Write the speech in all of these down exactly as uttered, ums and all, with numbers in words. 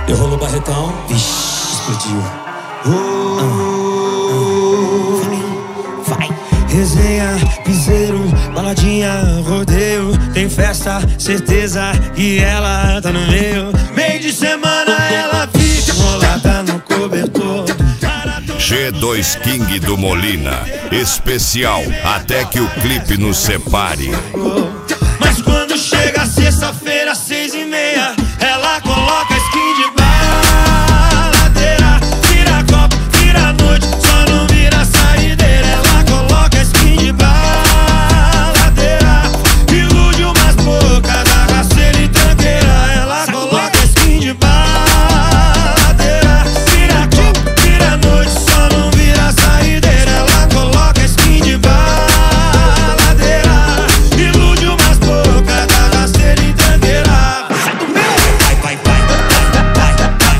Eu rolo o barretão, vixi, explodiu. Uh, uh, vai. Resenha, piseiro, baladinha, rodeio. Tem festa, certeza que ela tá no meio. Meio de semana ela fica enrolada no cobertor. G dois King do Molina, especial até que o clipe nos separe. Mas quando chega sexta-feira, seis e meia, ela coloca skin de baladeira. Vira copo, vira noite, só não vira saideira. Ela coloca skin de baladeira, ilude umas bocas da raceira e tranqueira. Ela coloca skin de baladeira. Vira copo, vira noite, só não vira saideira. Ela coloca skin de baladeira, ilude umas bocas da raceira e tranqueira. Sai do meu! Vai, vai, vai, vai, vai, vai.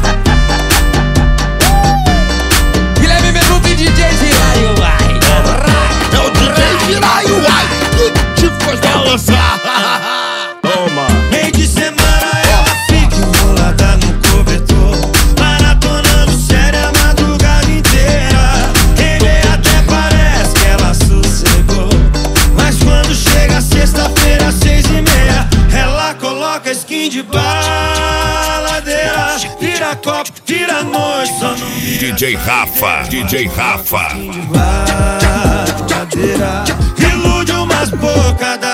Guilherme Menudo e D J Giraio, vai. É o D J Giraio, vai. Que te faz balançar. Toma. Meio de semana ela fica enrolada no cobertor, maratonando série a madrugada inteira. Quem vê até parece que ela sossegou, mas quando chega sexta-feira, seis e meia, ela coloca skin de baladeira. Vira copo, vira noite, só não vira D J Rafa, D J Rafa. skin de baladeira. Ilude umas bocas da